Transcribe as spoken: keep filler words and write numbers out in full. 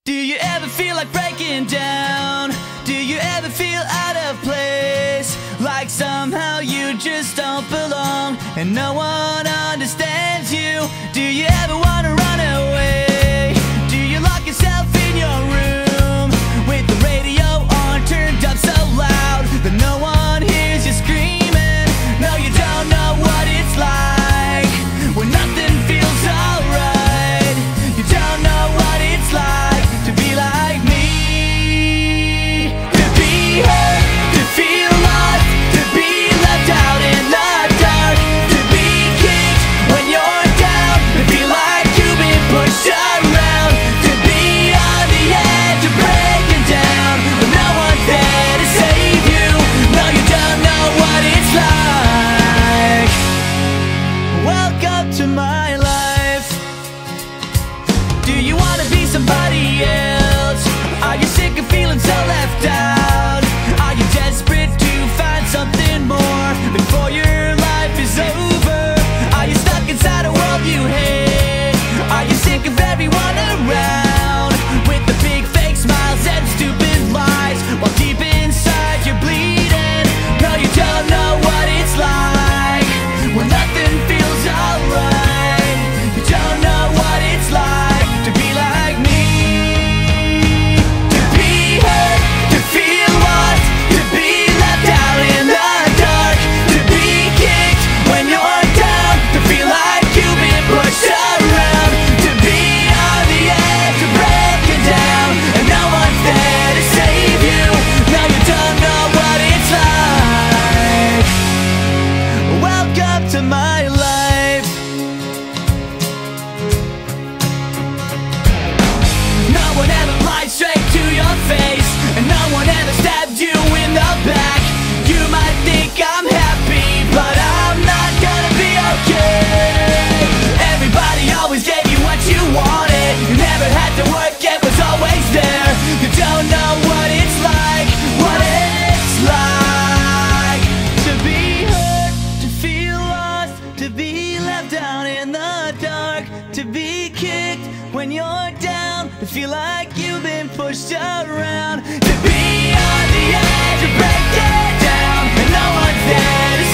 Do you ever feel like breaking down? Do you ever feel out of place? Like somehow you just don't belong and no one understands you? Do you ever wanna run away? Do you lock yourself in your room with the radio on turned up so loud that no one hears you screaming? No, you don't know what it's like when nothing feels alright. You don't know what it's like to be like me. To be hurt, to feel lost, to be left out in the dark, to be kicked when you're down, to feel like you've been pushed around, to be on the edge of breaking down, but no one's there to save you. No, you don't know what it's like. Welcome to my life. Do you wanna be somebody else? Are you sick of feeling so left out? Are you desperate to find something more before your life is over? Are you stuck inside a world you hate? Are you sick of everyone around with the big fake smiles and stupid lies while deep inside you're bleeding? No, you don't know what it's like when nothing feels alright. You don't know what it's like to be like me. To be hurt, to feel lost, to be left out in the dark, to be kicked when you're down, to feel like you've been pushed around, to be on the edge of breaking down and no one's there to save you. No, you don't know what it's like. Welcome to my life. No one ever lied straight to your face, and no one ever stabbed you in the back. You might think I'm happy, but I'm not gonna be okay. Everybody always gave you what you wanted. You never had to work, it was always there. You don't know what it's like, what it's like to be hurt, to feel lost, to be left down in the dark, to be kicked when you're down, to feel like you've been pushed around, to be on the edge of breaking down and no one's there to